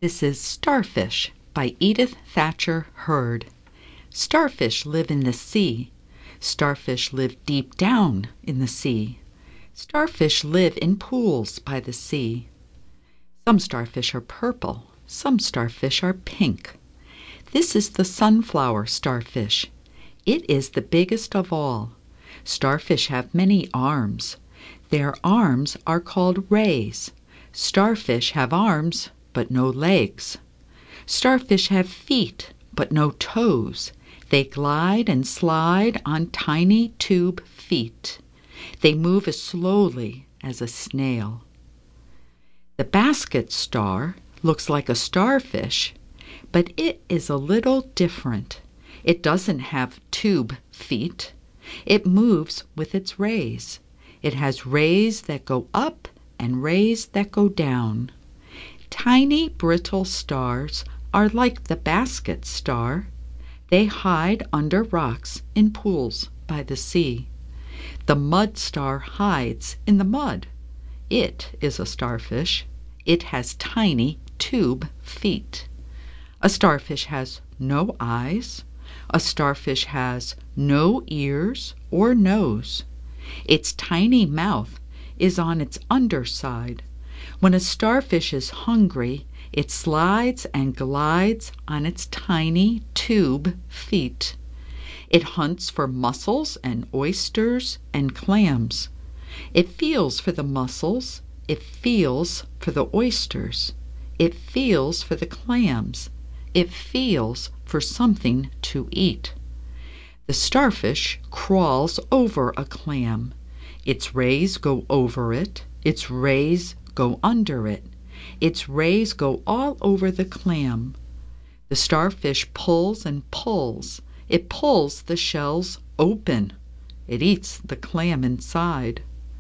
This is Starfish by Edith Thatcher Hurd. Starfish live in the sea. Starfish live deep down in the sea. Starfish live in pools by the sea. Some starfish are purple, some starfish are pink. This is the sunflower starfish. It is the biggest of all. Starfish have many arms. Their arms are called rays. Starfish have arms, but no legs. Starfish have feet, but no toes. They glide and slide on tiny tube feet. They move as slowly as a snail. The basket star looks like a starfish, but it is a little different. It doesn't have tube feet. It moves with its rays. It has rays that go up and rays that go down. Tiny brittle stars are like the basket star. They hide under rocks in pools by the sea. The mud star hides in the mud. It is a starfish. It has tiny tube feet. A starfish has no eyes. A starfish has no ears or nose. Its tiny mouth is on its underside. When a starfish is hungry, it slides and glides on its tiny tube feet. It hunts for mussels and oysters and clams. It feels for the mussels. It feels for the oysters. It feels for the clams. It feels for something to eat. The starfish crawls over a clam. Its rays go over it. Its rays go under it. Its rays go all over the clam. The starfish pulls and pulls. It pulls the shells open. It eats the clam inside.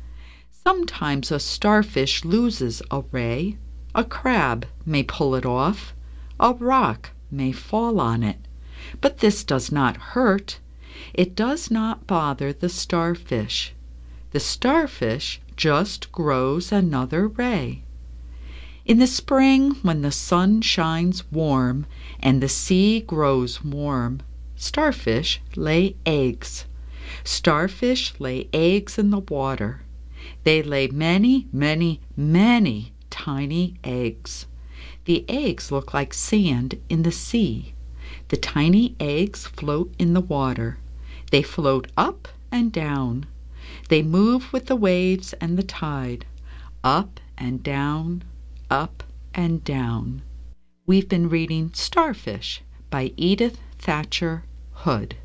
Sometimes a starfish loses a ray. A crab may pull it off. A rock may fall on it. But this does not hurt. It does not bother the starfish. The starfish just grows another ray. In the spring, when the sun shines warm and the sea grows warm, starfish lay eggs. Starfish lay eggs in the water. They lay many, many, many tiny eggs. The eggs look like sand in the sea. The tiny eggs float in the water. They float up and down. They move with the waves and the tide, up and down, up and down. We've been reading Starfish by Edith Thatcher Hurd.